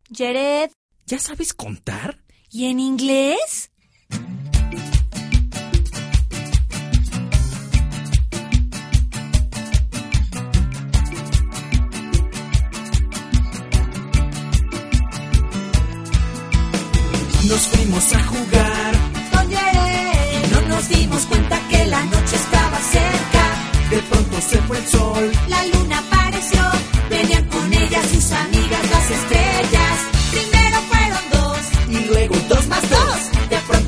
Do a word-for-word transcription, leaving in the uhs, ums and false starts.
Jared, ¿ya sabes contar? ¿y en inglés? Nos fuimos a jugar Con Jared, y no nos dimos cuenta que la noche estaba cerca. De pronto se fue el sol. la luna